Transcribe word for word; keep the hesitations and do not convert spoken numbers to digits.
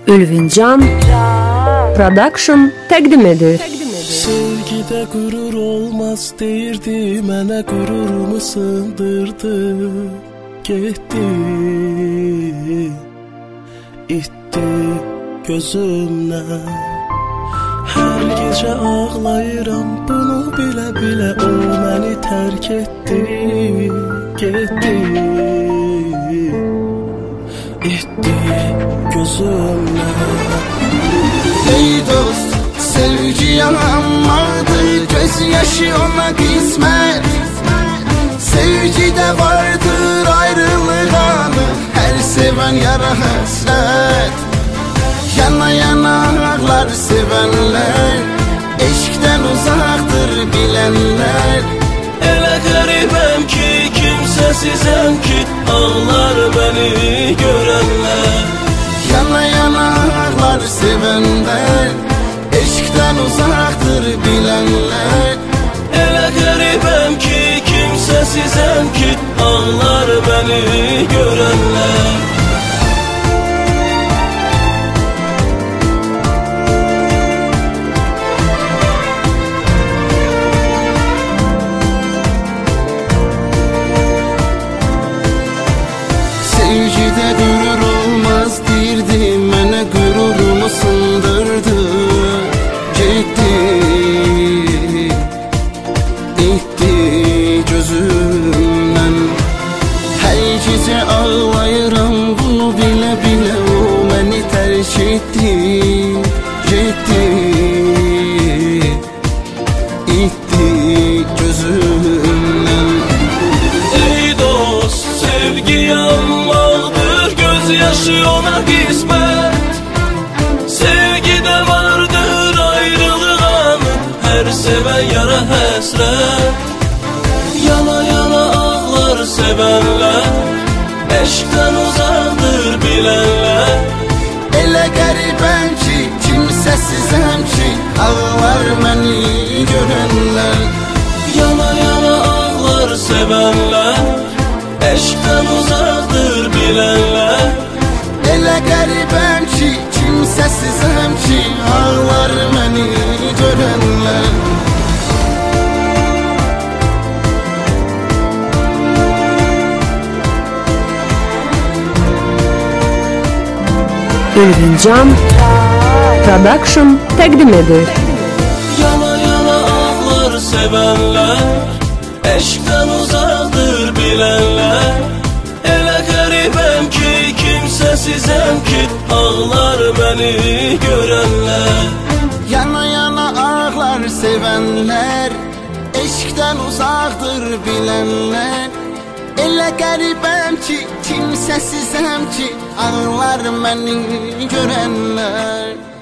Ülvincan Production təqdim edir. Sevgide gurur olmaz deyirdi, mənə gururumu sındırdı. Getdi, itdi gözümdən. Hər gecə ağlayıram, bunu bilə bilə o məni tərk etdi. Getdi, itdi gözümdən. Ey dost, sevgi yanamadı, göz yaşı ona qismət. Sevgidə vardır ayrılıq anı, hər sevən yara həsrət. Yana yana ağlar sevənlər, eşqdən uzaqdır bilənlər. Elə qəribəm ki, kimsəsizəm ki, ağlar məni görənlər. Yana yana ağlar sevənlər, eşqdən uzaqdır bilənlər. Elə qəribəm ki, kimsəsizəm ki, ağlar məni görənlər. Sevgidə qürur olmaz deyirdi, mənə qururumu sındırdı. Getdi, itdi gözümdən. Hər gecə ağlayıram, bunu bilə bilə o məni tərk etdi. Getdi, itdi gözümdən. Ey dost, sevgi yanmalıdır, göz yaşı ona qismət. Sevgidə vardır ayrılıq anı, hər sevən yara həsrət. Yana yana ağlar sevənlər, eşqdən uzaqdır bilənlər. Elə qəribəm ki, kimsəsizəm ki, ağlar məni görənlər. Yana yana ağlar sevənlər, eşqdən uzaqdır bilənlər. Elə qəribəm ki, kimsəsizəm ki, ağlar məni görənlər. Ülvincan Production təqdim edir. Yana yana ağlar sevənlər, eşqdən uzaqdır bilənlər. Elə qəribəm ki, kimsəsizəm ki, ağlar məni görənlər. Yana yana ağlar sevənlər, eşqdən uzaqdır bilənlər. Elə qəribəm ki, kimsəsizəm ki, ağlar məni görənlər.